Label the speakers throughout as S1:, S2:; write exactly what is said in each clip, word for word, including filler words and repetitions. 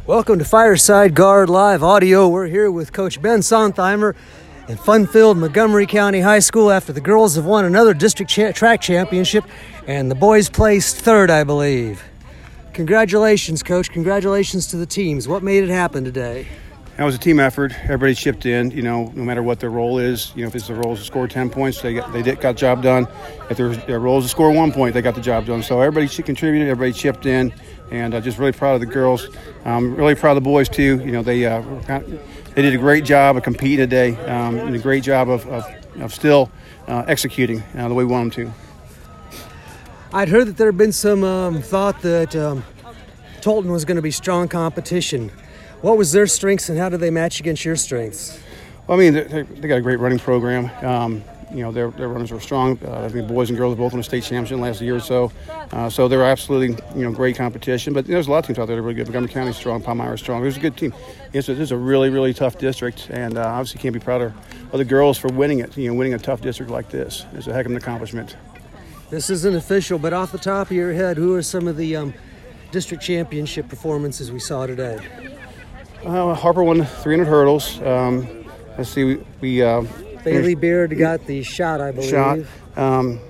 S1: Welcome to Fireside Guard Live Audio. We're here with Coach Ben Sontheimer in fun-filled Montgomery County High School after the girls have won another district cha- track championship and the boys placed third, I believe. Congratulations, Coach. Congratulations to the teams. What made it happen today?
S2: That was a team effort. Everybody chipped in, you know, no matter what their role is. You know, if it's their role is to score ten points, they got, they did, got the job done. If their, their role is to score one point, they got the job done. So everybody contributed, everybody chipped in, and uh, just really proud of the girls. Um, really proud of the boys, too. You know, they uh, they did a great job of competing today, um, and a great job of, of, of still uh, executing uh, the way we want them to.
S1: I'd heard that there had been some um, thought that um, Tolton was going to be strong competition. What was their strengths and how did they match against your strengths?
S2: Well, I mean, they, they got a great running program. Um, you know, their, their runners were strong. Uh, I think boys and girls both won a state championship last year or so. Uh, so they were absolutely, you know, great competition. But there's a lot of teams out there that are really good. Montgomery County's strong, Palmyra's strong. It was a good team. It's a, it's a really, really tough district, and uh, obviously can't be proud of, of the girls for winning it. You know, winning a tough district like this is a heck of an accomplishment.
S1: This isn't official, but off the top of your head, who are some of the um, district championship performances we saw today?
S2: Uh, Harper won three hundred hurdles. Um, let's see, we, we uh,
S1: Bailey Beard got the shot, I believe.
S2: Shot. Um,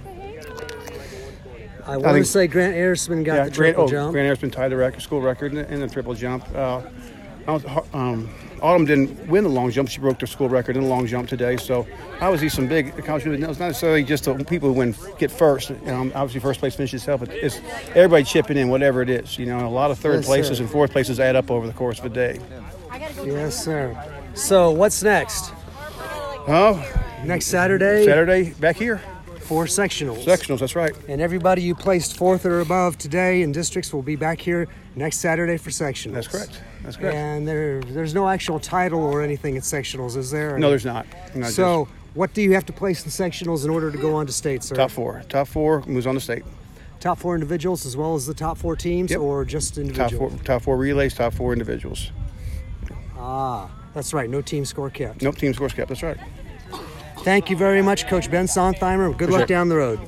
S1: I want to say Grant Ayersman got
S2: yeah,
S1: the triple
S2: Grant,
S1: jump.
S2: Oh, Grant Ayersman tied the record, school record in the, in the triple jump. Uh, um, Autumn didn't win the long jump. She broke the school record in the long jump today. So obviously some big accomplishments. It's not necessarily just the people who win get first. Um, obviously first place finishes itself, but it's everybody chipping in, whatever it is. You know, a lot of third
S1: Yes,
S2: places
S1: sir.
S2: and fourth places add up over the course of a day.
S1: Yes, sir. So what's next?
S2: Oh,
S1: Next Saturday,
S2: Saturday back here.
S1: four sectionals.
S2: Sectionals, that's right.
S1: And everybody you placed fourth or above today in districts will be back here next Saturday for sectionals.
S2: That's correct. That's correct.
S1: And there, there's no actual title or anything at sectionals, is there?
S2: No, there's not. No,
S1: So what do you have to place in sectionals in order to go on to state, sir?
S2: top four. Top four moves on to state.
S1: Top four individuals as well as the top four teams,
S2: Yep.
S1: or just
S2: Top
S1: individual?
S2: four, top four relays, top four individuals.
S1: Ah, that's right. No team score kept.
S2: Nope, team scores kept. That's right.
S1: Thank you very much, Coach Ben Sontheimer. Good luck
S2: Appreciate it.
S1: down the road.